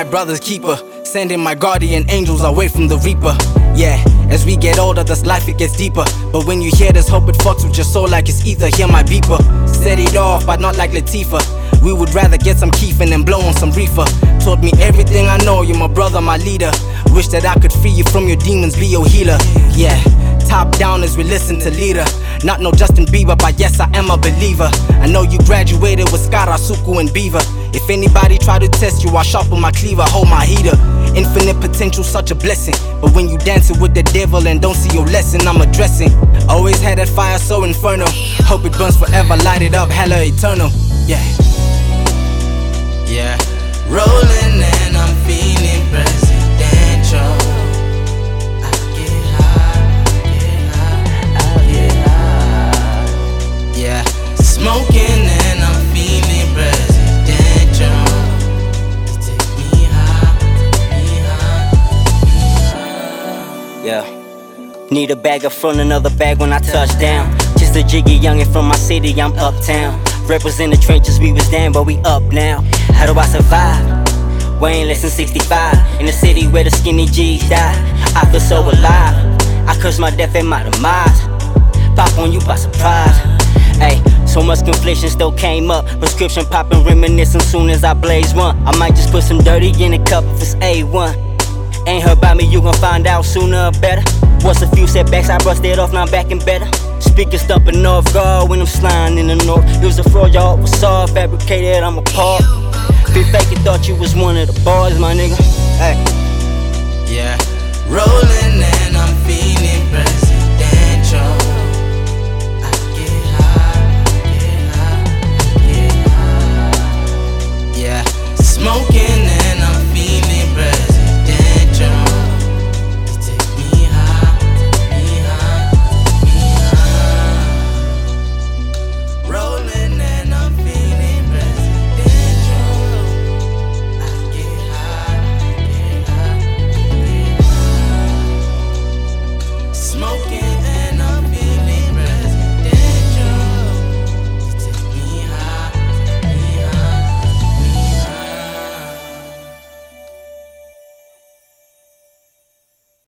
brother's keeper, sending my guardian angels away from the reaper. Yeah, as we get older, this life it gets deeper. But when you hear this hope, it fucks with your soul like it's ether. Hear my beeper, set it off, but not like Latifah. We would rather get some keefin' and blow on some reefer. Taught me everything I know, you're my brother, my leader. Wish that I could free you from your demons, be your healer. Yeah, top down as we listen to leader. Not no Justin Bieber, but yes, I am a believer. I know you graduated with Skara, Suku, and Beaver. If anybody try to test you, I sharpen my cleaver, hold my heater. Infinite potential, such a blessing. But when you dancing with the devil and don't see your lesson, I'm addressing. Always had that fire so infernal. Hope it burns forever, light it up, hella eternal. Yeah. Yeah. Rolling and I'm feeling presidential. I get high, I get high. Yeah. Smoking and I'm feeling presidential. You take me high. Yeah. Need a bag up front, another bag when I touch down. Just a jiggy youngin' from my city, I'm uptown. Represent the trenches, we was down, but we up now. How do I survive? We ain't less than 65. In the city where the skinny G's die. I feel so alive. I curse my death and my demise. Pop on you by surprise. Ay, so much confliction still came up. Prescription poppin', reminiscing soon as I blaze one. I might just put some dirty in a cup if it's A1. Ain't heard about me, you gon' find out sooner or better. Once a few setbacks, I brushed it off, now I'm back and better. Speakers thumping off guard when I'm sliding in the north. It was a fraud, y'all was all fabricated, I'm apart. Been faking, thought you was one of the boys, my nigga. Hey. Yeah. Rolling and I'm feeling presidential. I get high, get high, get high. Yeah. Smoking